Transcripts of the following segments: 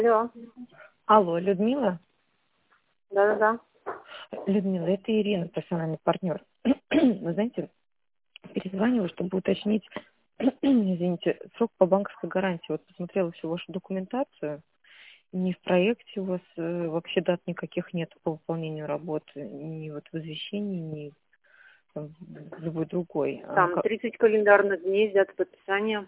Алло. Алло, Людмила? Да-да-да. Людмила, это Ирина, профессиональный партнер. Вы знаете, перезваниваю, чтобы уточнить, извините, срок по банковской гарантии. Вот посмотрела всю вашу документацию. Ни в проекте у вас вообще дат никаких нет по выполнению работы, ни вот в извещении, ни там, в любой другой. Там 30 календарных дней с даты подписания.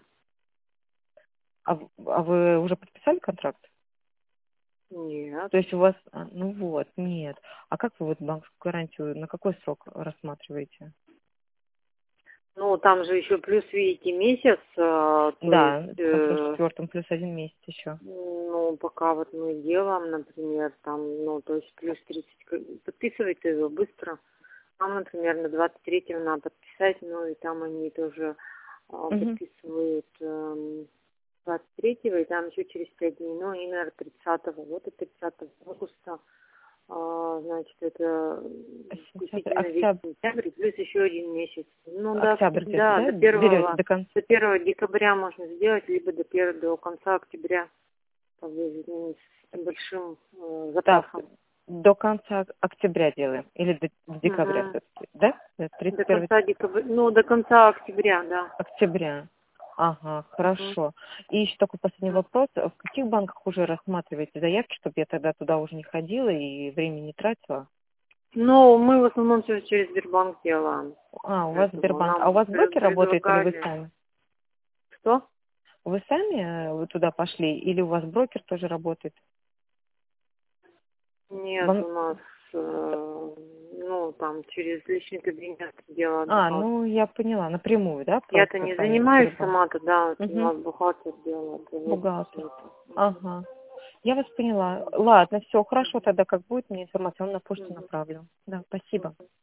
А вы уже подписали контракт? Нет. То есть у вас, ну вот, нет. А как вы вот банковскую гарантию, на какой срок рассматриваете? Ну, там же еще плюс, видите, месяц, то Да, есть, по 44 плюс 1 месяц еще. ну, пока вот мы делаем, например, там, ну, то есть плюс 30, подписывается его быстро. Там, например, на 23-го надо подписать, ну, и там они тоже Угу. подписывают 23-го, и там еще через 5 дней, ну, они, наверное, 30-го, вот и 30 августа. Значит, это включительно весь Октябрь, сентябрь, плюс еще 1 месяц. Ну да, октябрь где-то, да, да, берете до конца? до 1 декабря можно сделать, либо до конца октября, с большим Так, запасом. до конца октября делаем. Или до декабря Мгм. все-таки, да? До 31 конца декабря, ну, до конца октября, да. октября. Ага, Мгм. хорошо. И еще такой последний вопрос. В каких банках уже рассматриваете заявки, чтобы я тогда туда уже не ходила и время не тратила? Ну, мы в основном все через Сбербанк делаем, А, у вас поэтому Сбербанк. А у нам вас брокер работает или вы предлагали. сами? Что? Вы сами вы туда пошли или у вас брокер тоже работает? Нет, у нас, ну, там, через личный кабинет дело бухгалтер. Ну, я поняла, напрямую, да, Я-то просто не по занимаюсь Сбербанку? сама-то, да, это у Угу, нас бухгалтер делает, заводит бухгалтер. все это. Ага. Я вас поняла. Ладно, все, хорошо тогда, как будет мне информация, я вам на почту направлю. Да, спасибо.